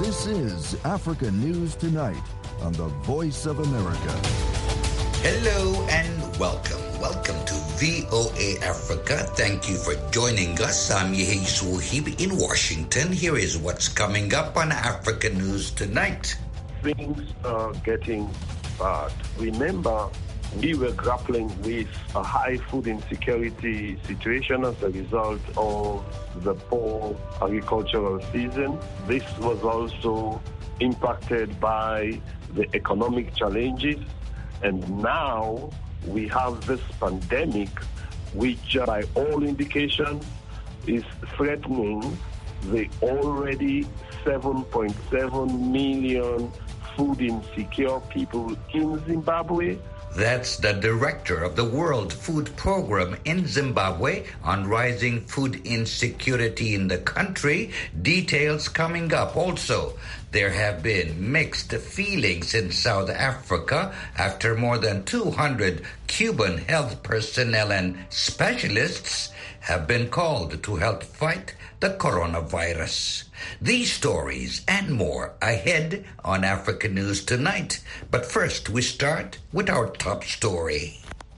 This is Africa News Tonight on the Voice of America. Hello and welcome. Welcome to VOA Africa. Thank you for joining us. I'm Yehi Suhib in Washington. Here is what's coming up on Africa News Tonight. Things are getting bad. Remember, we were grappling with a high food insecurity situation as a result of the poor agricultural season. This was also impacted by the economic challenges. And now we have this pandemic, which by all indications is threatening the already 7.7 million food insecure people in Zimbabwe. That's the director of the World Food Program in Zimbabwe on rising food insecurity in the country. Details coming up. Also, there have been mixed feelings in South Africa after more than 200 Cuban health personnel and specialists have been called to help fight the coronavirus. These stories and more ahead on Africa News Tonight. But first, we start with our top story.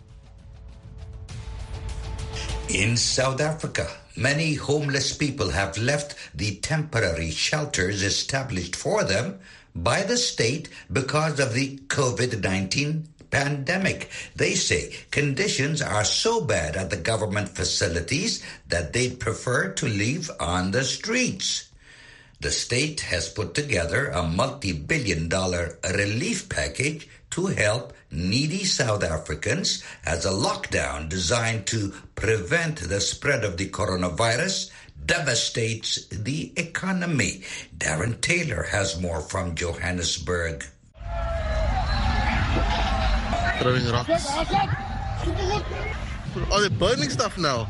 In South Africa, many homeless people have left the temporary shelters established for them by the state because of the COVID-19 pandemic. They say conditions are so bad at the government facilities that they'd prefer to live on the streets. The state has put together a multi-billion-dollar relief package to help needy South Africans as a lockdown designed to prevent the spread of the coronavirus devastates the economy. Darren Taylor has more from Johannesburg. Throwing rocks. Oh, they're burning stuff now.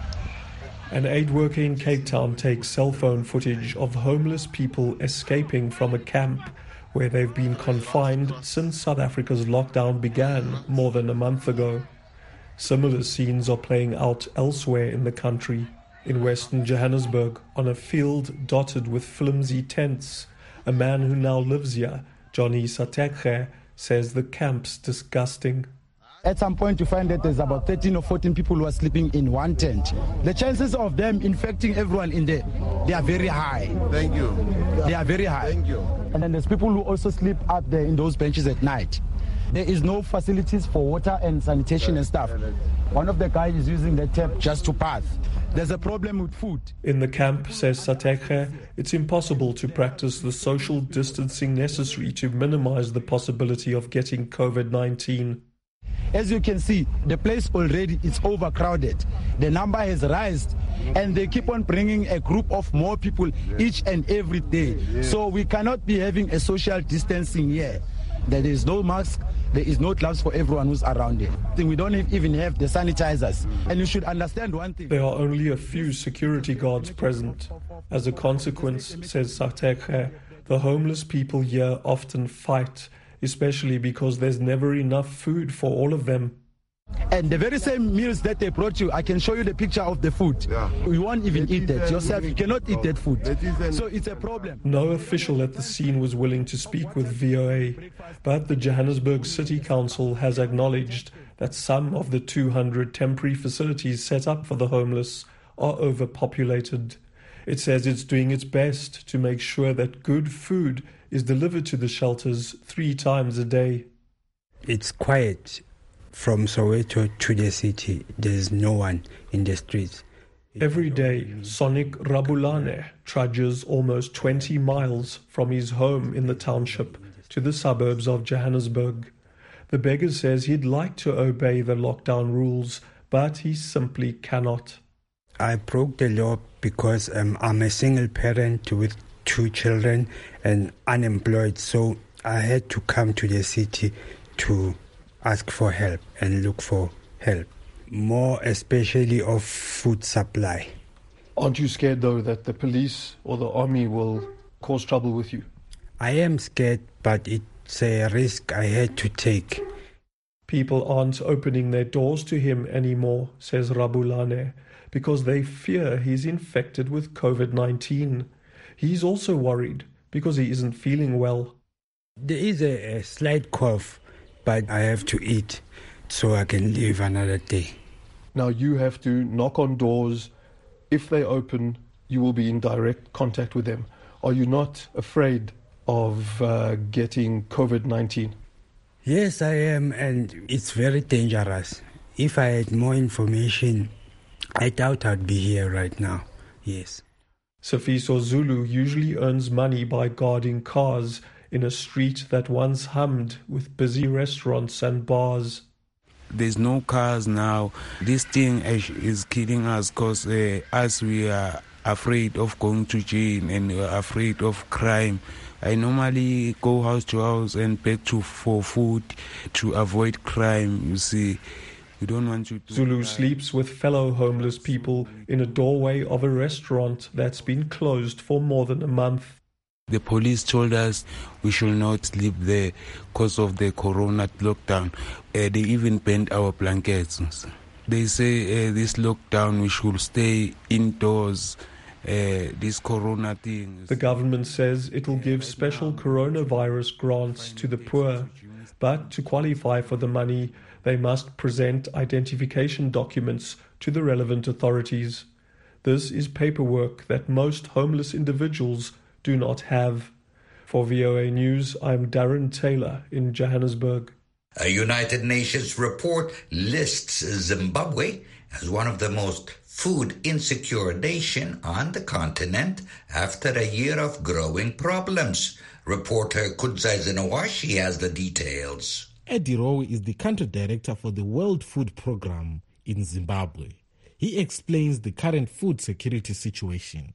An aid worker in Cape Town takes cell phone footage of homeless people escaping from a camp where they've been confined since South Africa's lockdown began more than a month ago. Similar scenes are playing out elsewhere in the country. In Western Johannesburg, on a field dotted with flimsy tents, a man who now lives here, Johnny Satekhe, says the camp's disgusting. At some point, you find that there's about 13 or 14 people who are sleeping in one tent. The chances of them infecting everyone in there, they are very high. Thank you. They are very high. Thank you. And then there's people who also sleep up there in those benches at night. There is no facilities for water and sanitation and stuff. One of the guys is using the tap just to pass. There's a problem with food. In the camp, says Satekhe, it's impossible to practice the social distancing necessary to minimize the possibility of getting COVID-19. As you can see, the place already is overcrowded. The number has risen, and they keep on bringing a group of more people each and every day. So we cannot be having a social distancing here. There is no mask, there is no gloves for everyone who's around it. We don't even have the sanitizers. And you should understand one thing. There are only a few security guards present. As a consequence, says Satekhe, the homeless people here often fight, especially because there's never enough food for all of them. And the very same meals that they brought you, I can show you the picture of the food. Yeah. You won't even eat that yourself. You cannot eat that food. So it's a problem. No official at the scene was willing to speak with VOA, but the Johannesburg City Council has acknowledged that some of the 200 temporary facilities set up for the homeless are overpopulated. It says it's doing its best to make sure that good food is delivered to the shelters 3 times a day. It's quiet from Soweto to the city. There's no one in the streets. Every day, Sonic Rabulane trudges almost 20 miles from his home in the township to the suburbs of Johannesburg. The beggar says he'd like to obey the lockdown rules, but he simply cannot. I broke the law because I'm a single parent with 2 children and unemployed, so I had to come to the city to ask for help and look for help, more especially of food supply. Aren't you scared, though, that the police or the army will cause trouble with you? I am scared, but it's a risk I had to take. People aren't opening their doors to him anymore, says Rabulane, because they fear he's infected with COVID-19. He's also worried because he isn't feeling well. There is a slight cough, but I have to eat so I can live another day. Now you have to knock on doors. If they open, you will be in direct contact with them. Are you not afraid of getting COVID-19? Yes, I am, and it's very dangerous. If I had more information, I doubt I'd be here right now. Yes. Sifiso Zulu usually earns money by guarding cars in a street that once hummed with busy restaurants and bars. There's no cars now. This thing is killing us because as we are afraid of going to jail and we are afraid of crime. I normally go house to house and beg for food to avoid crime, you see. We don't want you to... Zulu sleeps with fellow homeless people in a doorway of a restaurant that's been closed for more than a month. The police told us we should not sleep there because of the corona lockdown. They even banned our blankets. They say this lockdown we should stay indoors, this corona thing. The government says it will give special coronavirus grants to the poor, but to qualify for the money, they must present identification documents to the relevant authorities. This is paperwork that most homeless individuals do not have. For VOA News, I'm Darren Taylor in Johannesburg. A United Nations report lists Zimbabwe as one of the most food insecure nations on the continent after a year of growing problems. Reporter Kudzai Zinawashi has the details. Eddie Rowe is the country director for the World Food Programme in Zimbabwe. He explains the current food security situation.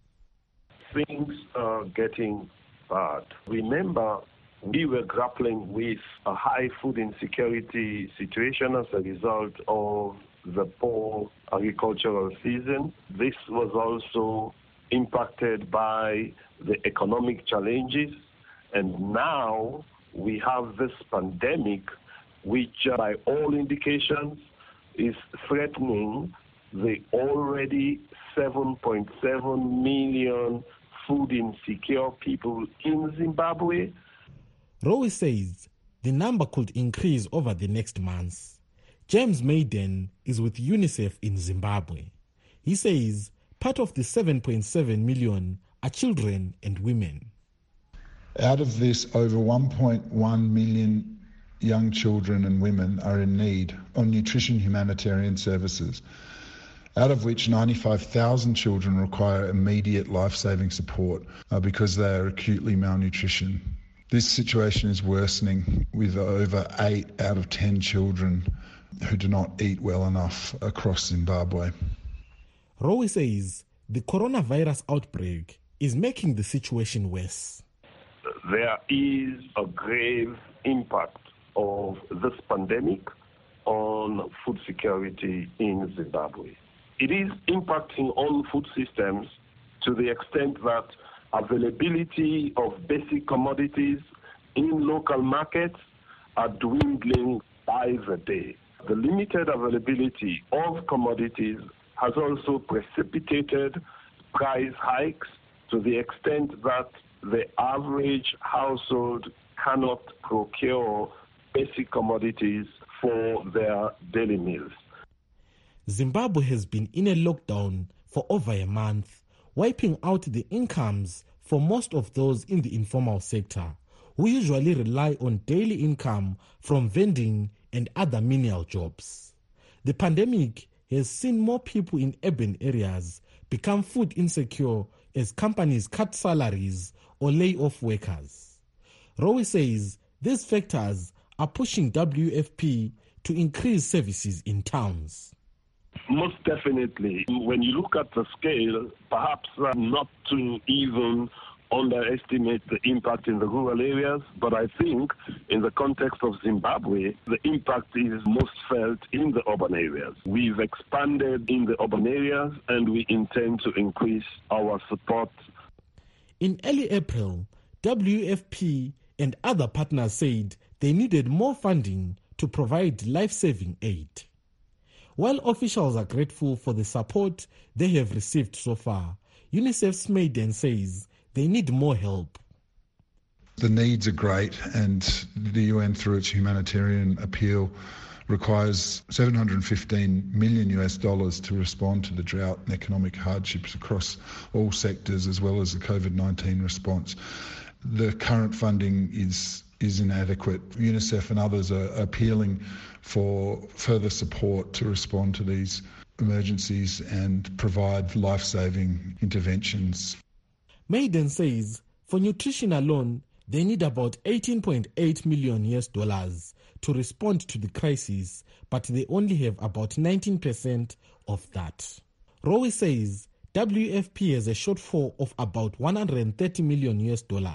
Things are getting bad. Remember, we were grappling with a high food insecurity situation as a result of the poor agricultural season. This was also impacted by the economic challenges. And now we have this pandemic, which by all indications is threatening the already 7.7 million food insecure people in Zimbabwe. Rowe says the number could increase over the next months. James Maiden is with UNICEF in Zimbabwe. He says part of the 7.7 million are children and women. Out of this, over 1.1 million young children and women are in need of nutrition humanitarian services, out of which 95,000 children require immediate life-saving support because they are acutely malnutrition. This situation is worsening with over 8 out of 10 children who do not eat well enough across Zimbabwe. Rowe says the coronavirus outbreak is making the situation worse. There is a grave impact of this pandemic on food security in Zimbabwe. It is impacting on food systems to the extent that availability of basic commodities in local markets are dwindling by the day. The limited availability of commodities has also precipitated price hikes to the extent that the average household cannot procure basic commodities for their daily meals. Zimbabwe has been in a lockdown for over a month, wiping out the incomes for most of those in the informal sector, who usually rely on daily income from vending and other menial jobs. The pandemic has seen more people in urban areas become food insecure as companies cut salaries or lay off workers. Rowe says these factors are pushing WFP to increase services in towns. Most definitely. When you look at the scale, perhaps not to even underestimate the impact in the rural areas, but I think in the context of Zimbabwe, the impact is most felt in the urban areas. We've expanded in the urban areas and we intend to increase our support. In early April, WFP and other partners said they needed more funding to provide life-saving aid. While officials are grateful for the support they have received so far, UNICEF's Maiden says they need more help. The needs are great, and the UN, through its humanitarian appeal, requires $715 million to respond to the drought and economic hardships across all sectors, as well as the COVID-19 response. The current funding is inadequate. UNICEF and others are appealing for further support to respond to these emergencies and provide life-saving interventions. Maiden says for nutrition alone, they need about $18.8 million to respond to the crisis, but they only have about 19% of that. Rowe says WFP has a shortfall of about $130 million.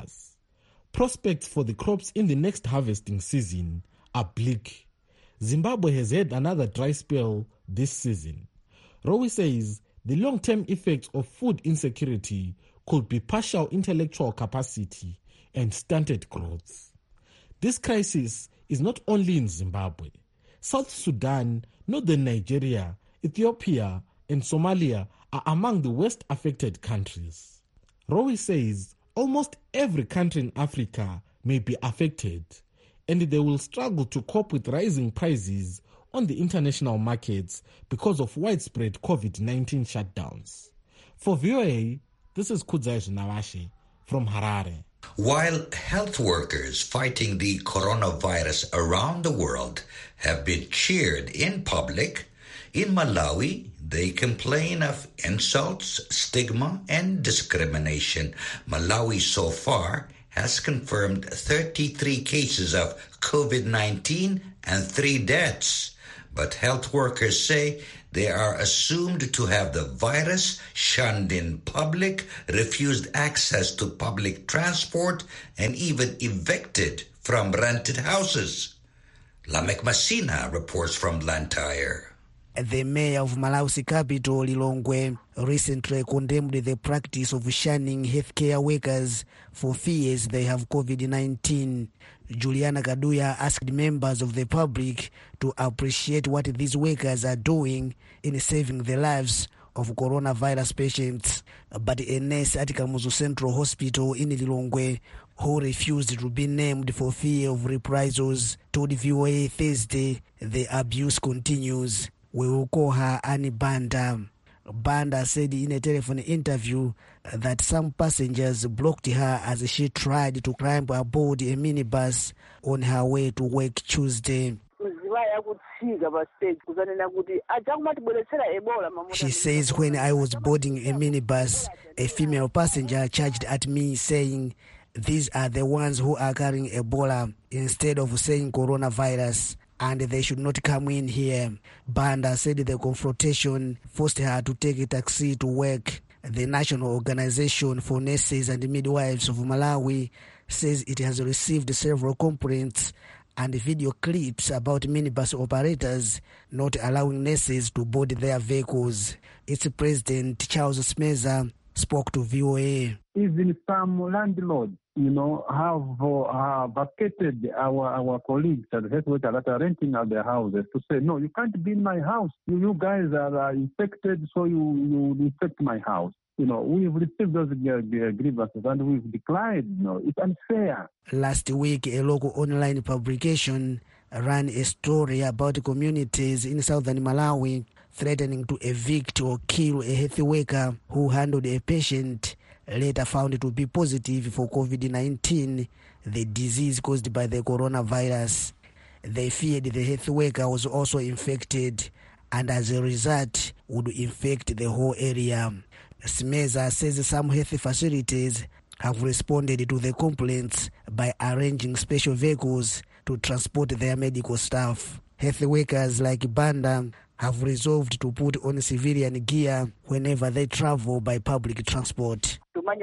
Prospects for the crops in the next harvesting season are bleak. Zimbabwe has had another dry spell this season. Rowe says the long-term effects of food insecurity could be partial intellectual capacity and stunted growth. This crisis is not only in Zimbabwe. South Sudan, northern Nigeria, Ethiopia, and Somalia are among the worst affected countries. Rowe says almost every country in Africa may be affected, and they will struggle to cope with rising prices on the international markets because of widespread COVID-19 shutdowns. For VOA, this is Kudzai Nawashe from Harare. While health workers fighting the coronavirus around the world have been cheered in public, in Malawi, they complain of insults, stigma, and discrimination. Malawi so far has confirmed 33 cases of COVID-19 and 3 deaths. But health workers say they are assumed to have the virus, shunned in public, refused access to public transport, and even evicted from rented houses. Lamek Masina reports from Blantyre. The mayor of Malawi's capital, Lilongwe, recently condemned the practice of shunning healthcare workers for fears they have COVID-19. Juliana Kaduya asked members of the public to appreciate what these workers are doing in saving the lives of coronavirus patients. But a nurse at Kamuzu Central Hospital in Lilongwe, who refused to be named for fear of reprisals, told VOA Thursday the abuse continues. We will call her Annie Banda. Banda said in a telephone interview that some passengers blocked her as she tried to climb aboard a minibus on her way to work Tuesday. She says, when I was boarding a minibus, a female passenger charged at me saying, "These are the ones who are carrying Ebola," instead of saying coronavirus, and they should not come in here. Banda said the confrontation forced her to take a taxi to work. The National Organization for Nurses and Midwives of Malawi says it has received several complaints and video clips about minibus operators not allowing nurses to board their vehicles. Its president, Charles Smeza, spoke to VOA. Even some landlords, have vacated our colleagues at the health workers that are renting out their houses to say, no, you can't be in my house. You guys are infected, so you infect my house. We've received those grievances and we've declined. It's unfair. Last week, a local online publication ran a story about communities in southern Malawi threatening to evict or kill a health worker who handled a patient later found to be positive for COVID-19, the disease caused by the coronavirus. They feared the health worker was also infected and as a result would infect the whole area. Smeza says some health facilities have responded to the complaints by arranging special vehicles to transport their medical staff. Health workers like Banda have resolved to put on civilian gear whenever they travel by public transport.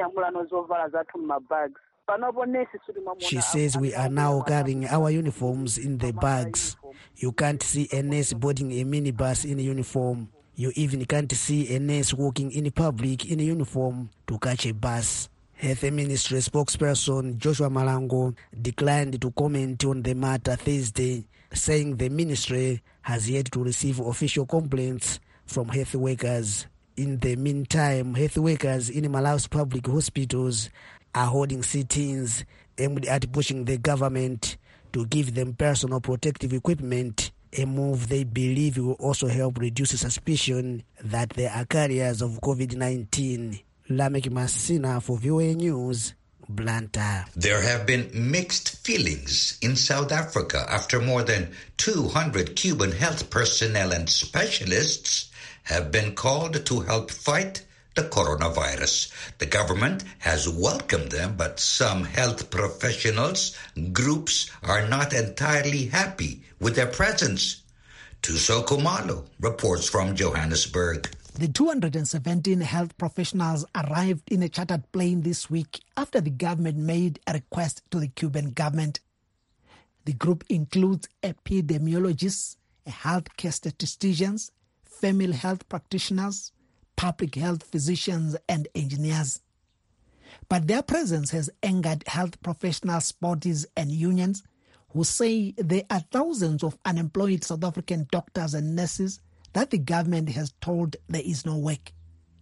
She says we are now carrying our uniforms in the bags. You can't see a nurse boarding a minibus in uniform. You even can't see a nurse walking in public in uniform to catch a bus. Health Ministry spokesperson Joshua Malango declined to comment on the matter Thursday, saying the ministry has yet to receive official complaints from health workers. In the meantime, health workers in Malawi's public hospitals are holding sit-ins aimed at pushing the government to give them personal protective equipment, a move they believe will also help reduce suspicion that they are carriers of COVID-19. Lamek Masina for VOA News, Blantyre. There have been mixed feelings in South Africa after more than 200 Cuban health personnel and specialists have been called to help fight the coronavirus. The government has welcomed them, but some health professionals groups are not entirely happy with their presence. Tuso Kumalo reports from Johannesburg. The 217 health professionals arrived in a chartered plane this week after the government made a request to the Cuban government. The group includes epidemiologists, healthcare statisticians, family health practitioners, public health physicians and engineers. But their presence has angered health professionals, bodies and unions who say there are thousands of unemployed South African doctors and nurses that the government has told there is no work.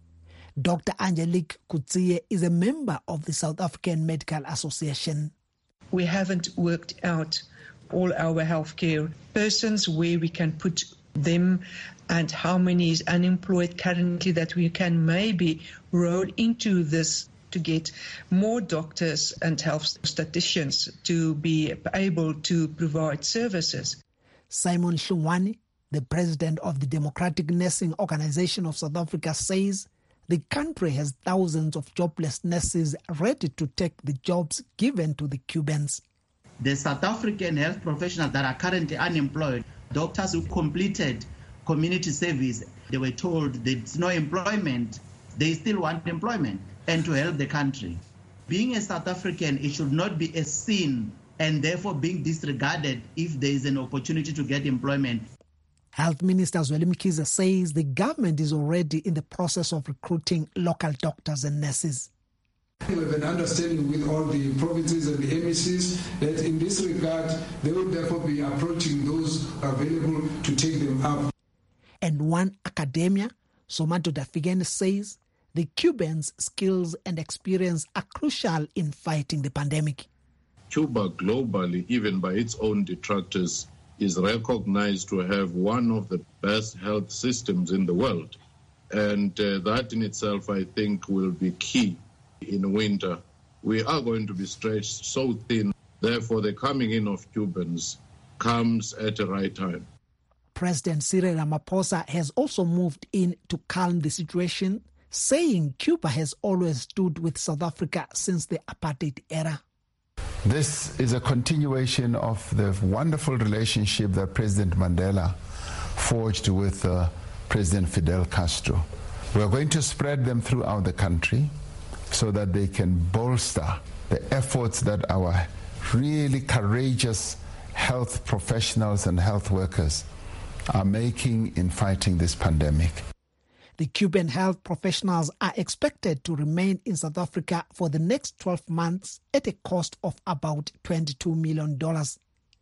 Dr. Angelique Kutsie is a member of the South African Medical Association. We haven't worked out all our healthcare persons, where we can put them and how many is unemployed currently, that we can maybe roll into this to get more doctors and health statisticians to be able to provide services. Simon Shungwani, the president of the Democratic Nursing Organization of South Africa, says the country has thousands of jobless nurses ready to take the jobs given to the Cubans. The South African health professionals that are currently unemployed, doctors who completed community service, they were told there's no employment, they still want employment and to help the country. Being a South African, it should not be a sin and therefore being disregarded if there is an opportunity to get employment. Health Minister Zweli Mkhize says the government is already in the process of recruiting local doctors and nurses. We have an understanding with all the provinces and the MECs that in this regard, they will therefore be approaching those available to take them up. And one academia, Somato Dafigen, says the Cubans' skills and experience are crucial in fighting the pandemic. Cuba globally, even by its own detractors, is recognized to have one of the best health systems in the world. And that in itself, I think, will be key in winter. We are going to be stretched so thin. Therefore, the coming in of Cubans comes at the right time. President Cyril Ramaphosa has also moved in to calm the situation, saying Cuba has always stood with South Africa since the apartheid era. This is a continuation of the wonderful relationship that President Mandela forged with President Fidel Castro. We are going to spread them throughout the country so that they can bolster the efforts that our really courageous health professionals and health workers are making in fighting this pandemic. The Cuban health professionals are expected to remain in South Africa for the next 12 months at a cost of about $22 million. Tuso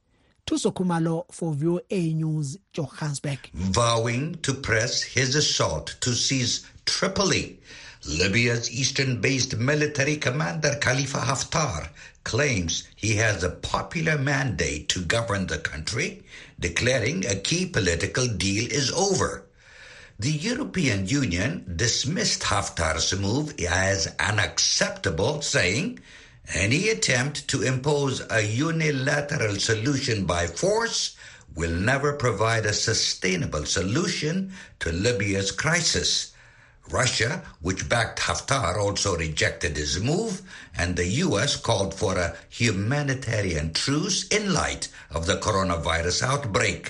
Kumalo for VOA News, Johannesburg. Vowing to press his assault to seize Tripoli, Libya's eastern-based military commander Khalifa Haftar claims he has a popular mandate to govern the country, declaring a key political deal is over. The European Union dismissed Haftar's move as unacceptable, saying any attempt to impose a unilateral solution by force will never provide a sustainable solution to Libya's crisis. Russia, which backed Haftar, also rejected his move, and the U.S. called for a humanitarian truce in light of the coronavirus outbreak.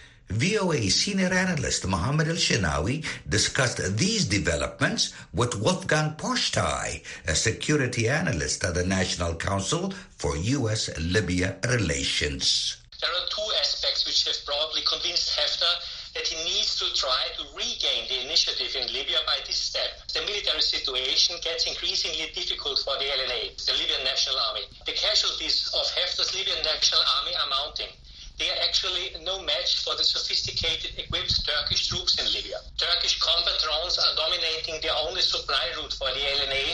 VOA senior analyst Mohammed El-Shinawi discussed these developments with Wolfgang Poschtai, a security analyst at the National Council for U.S.-Libya Relations. There are two aspects which have probably convinced Haftar that he needs to try to regain the initiative in Libya by this step. The military situation gets increasingly difficult for the LNA, the Libyan National Army. The casualties of Haftar's Libyan National Army are mounting. They are actually no match for the sophisticated equipped Turkish troops in Libya. Turkish combat drones are dominating the only supply route for the LNA to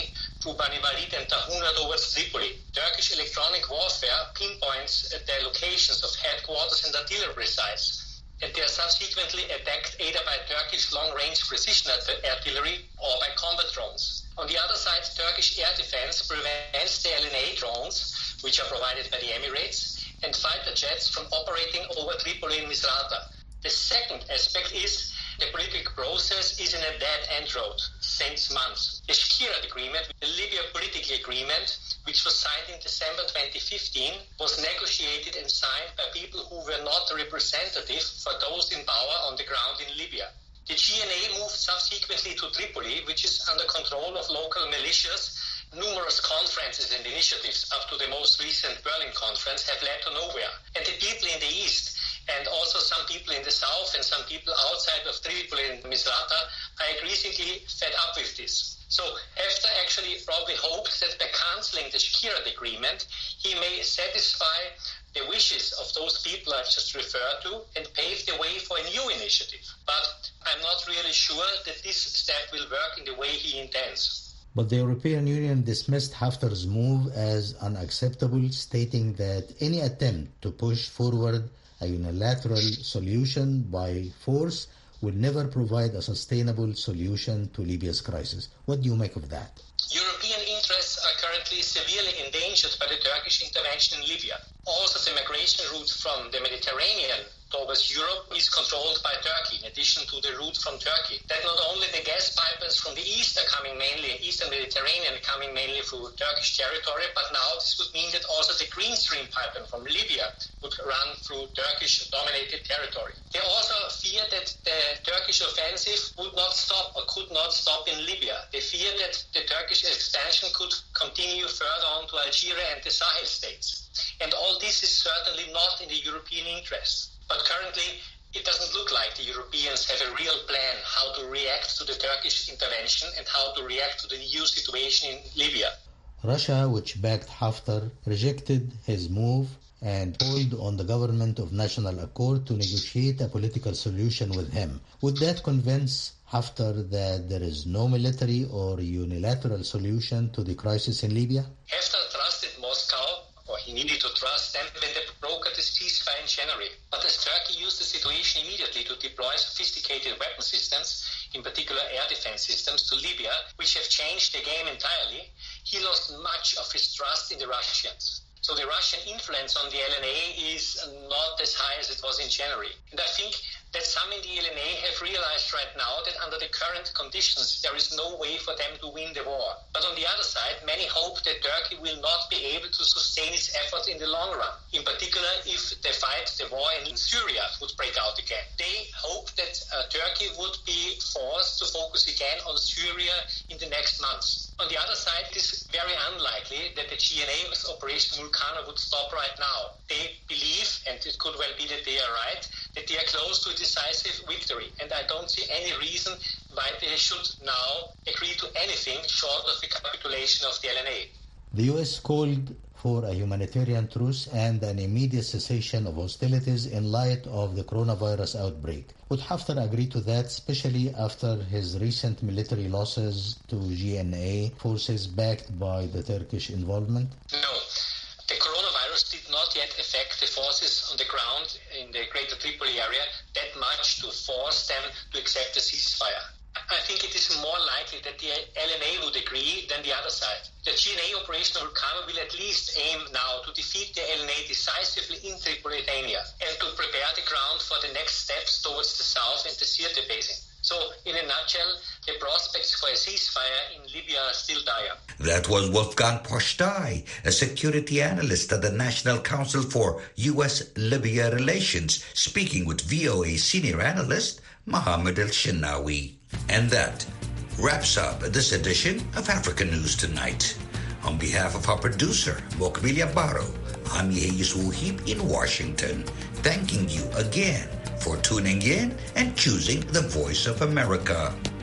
through Bani Walid and Tahuna towards Tripoli. Turkish electronic warfare pinpoints the locations of headquarters and artillery sites, and they are subsequently attacked either by Turkish long-range precision artillery or by combat drones. On the other side, Turkish air defense prevents the LNA drones, which are provided by the Emirates, and fighter jets from operating over Tripoli and Misrata. The second aspect is the political process is in a dead-end road since months. The Shkirat Agreement, the Libya political agreement, which was signed in December 2015, was negotiated and signed by people who were not representative for those in power on the ground in Libya. The GNA moved subsequently to Tripoli, which is under control of local militias. Numerous conferences and initiatives up to the most recent Berlin conference have led to nowhere. And the people in the east, and also some people in the south and some people outside of Tripoli and Misrata, are increasingly fed up with this. So Haftar actually probably hoped that by cancelling the Shkirat Agreement, he may satisfy the wishes of those people I've just referred to and pave the way for a new initiative. But I'm not really sure that this step will work in the way he intends. But the European Union dismissed Haftar's move as unacceptable, stating that any attempt to push forward a unilateral solution by force will never provide a sustainable solution to Libya's crisis. What do you make of that? European interests are currently severely endangered by the Turkish intervention in Libya. Also, the migration route from the Mediterranean towards Europe is controlled by Turkey, in addition to the route from Turkey. That not only the gas pipelines from the east are coming mainly, eastern Mediterranean are coming mainly through Turkish territory, but now this would mean that also the Green Stream pipeline from Libya would run through Turkish-dominated territory. They also fear that the Turkish offensive would not stop or could not stop in Libya. They fear that the Turkish expansion could continue further on to Algeria and the Sahel states. And all this is certainly not in the European interest. But currently, it doesn't look like the Europeans have a real plan how to react to the Turkish intervention and how to react to the new situation in Libya. Russia, which backed Haftar, rejected his move and called on the government of national accord to negotiate a political solution with him. Would that convince Haftar that there is no military or unilateral solution to the crisis in Libya? Haftar trusted Moscow, or he needed to trust them, when they brokered the ceasefire in January. But as Turkey used the situation immediately to deploy sophisticated weapon systems, in particular air defense systems, to Libya, which have changed the game entirely, he lost much of his trust in the Russians. So the Russian influence on the LNA is not as high as it was in January. And I think that some in the LNA have realized right now that under the current conditions, there is no way for them to win the war. But on the other side, many hope that Turkey will not be able to sustain its efforts in the long run. In particular, if the war in Syria would break out again. They hope that Turkey would be forced to focus again on Syria in the next months. On the other side, it is very unlikely that the GNA's Operation Vulcano would stop right now. They believe, and it could well be that they are right, that they are close to a decisive victory. And I don't see any reason why they should now agree to anything short of the capitulation of the LNA. The U.S. called for a humanitarian truce and an immediate cessation of hostilities in light of the coronavirus outbreak. Would Haftar agree to that, especially after his recent military losses to GNA forces backed by the Turkish involvement? No. The coronavirus did not yet affect the forces on the ground in the Greater Tripoli area that much to force them to accept a ceasefire. I think it is more likely that the LNA would agree than the other side. The GNA Operation Vulcano will at least aim now to defeat the LNA decisively in Tripolitania and to prepare the ground for the next steps towards the south and the Sirte Basin. So, in a nutshell, the prospects for a ceasefire in Libya are still dire. That was Wolfgang Postai, a security analyst at the National Council for U.S.-Libya Relations, speaking with VOA senior analyst Mohammed El-Shinawi. And that wraps up this edition of African News Tonight. On behalf of our producer, Mokbilia Baro, I'm Yehis Wuhib in Washington, thanking you again for tuning in and choosing the Voice of America.